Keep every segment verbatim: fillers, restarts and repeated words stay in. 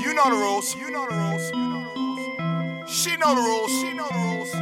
You know the rules. You know the rules. She know the rules. She know the rules.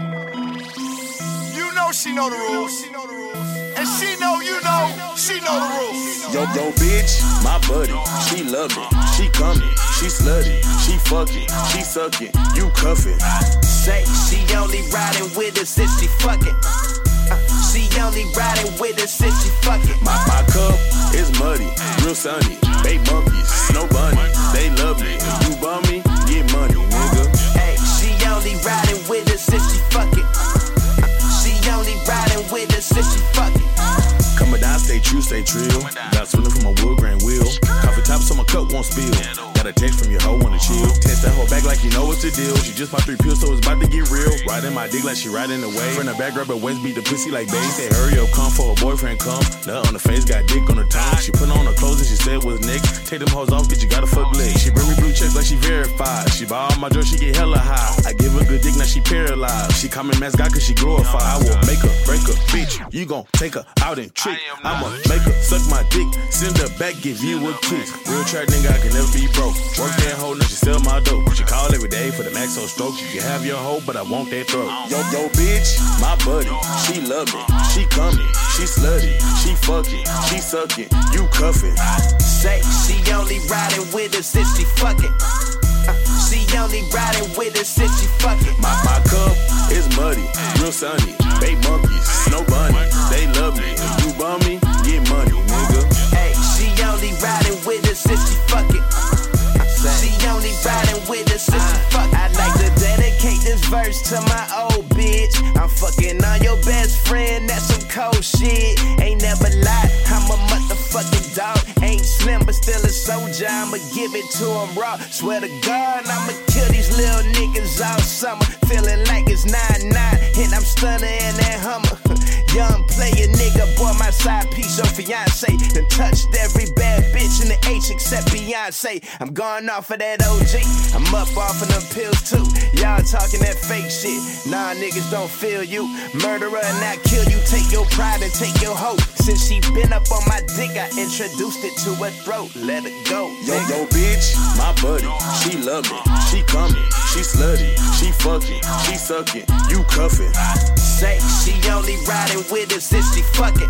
You know she know the rules. She know the rules. And she know you know she know the rules. Yo, yo, bitch, my buddy, she love it. She coming, she slutty, she fucking, she sucking, you cuffing. Say she only riding with us if she fucking. Uh, she only riding with us if she fucking. My, my cup is muddy, real sunny. Babe monkeys, snow bunny, they love me. If you bum me, get money, nigga. Hey, she only riding with us if she fucking. Uh, she only riding with us if she fucking. Coming down, stay true, stay trill. Got swinging from a wood grain wheel. Coffee top so my cup won't spill. Got a text from your hoe, wanna chill. Text that hoe back like you know what's the deal. She just popped three pills, so it's about to get real. Riding my dick like she riding the wave. From the back, grab her waist, beat the pussy like babe. Say hurry up, come for her boyfriend come. Nut on the face, got dick on the tongue. She put on her clothes and she said what's next. Take them hoes off, bitch, you gotta fuck legs. She bring me blue checks like she verified. She buy all my drugs, she get hella high. I give her good dick, now she paralyzed. She call me mascot cause she glorified. I will make her, break her, bitch. You gon' take her out and trick. I'ma make her suck my dick, send her back, give you a kiss. Real track nigga, I can never be broke. Work that hoe, now she sell my dope. She call every day for the max on stroke. You can have your hoe, but I want that throat. Yo, yo, bitch, my buddy, she love me. She coming, she slutty, she fucking, she sucking, you cuffing. Say she only riding with us if she fucking. Uh, she only riding with us if she fucking. My, my cup is muddy, real sunny. Babe monkeys, snow bunny, they love me. If you bum me, get money, nigga. Hey, she only riding with us if she fucking. Uh, she only riding with us if she fucking. I'd like to dedicate this verse to my old bitch. I'm fucking on your best friend, that's some cold shit. Ain't never lied, I'm a motherfucking dog. Ain't slim, but still a soldier, I'ma give it to him raw. Swear to God, I'ma kill these little niggas all summer. Feeling like it's nine nine, and I'm stunning in that Hummer. Young player nigga, boy, my side piece, your fiance. Done touched every bad bitch in the H except Beyonce. I'm going off of that O G, I'm up off of them pills too. Y'all talking that fake shit, nah niggas don't feel you. Murderer and I kill you, take your pride and take your hope. Since she been up on my dick, I introduced it to her throat. Let it go, yo, nigga. yo, bitch, my buddy, she love me. She coming, she slutty, she fucking, she sucking, you cuffing. Say she only riding with us if she fucking.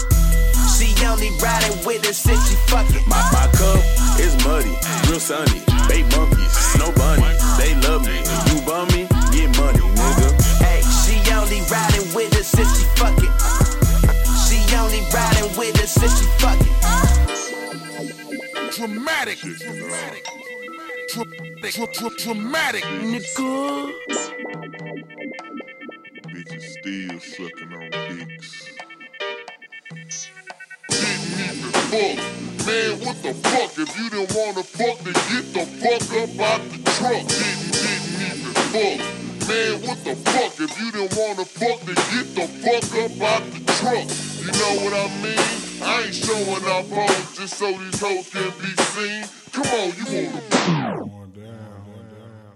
She only riding with us if she fucking. My, my cup is muddy, real sunny. Babe monkeys, snow bunny, they love me. If you bum me, get money, nigga. Hey, she only riding with us if she fucking. She only riding with us if she fucking. Dramatic. Dramatic. Dramatic. Dramatic. Nigga. Bitches still sucking on dicks. Didn't even fuck. Man, what the fuck? If you didn't wanna fuck, then get the fuck up out the truck. Didn't, didn't even fuck. Man, what the fuck? If you didn't wanna fuck, then get the fuck up out the truck. You know what I mean? I ain't showing off hoes just so these hoes can be seen. Come on, you wanna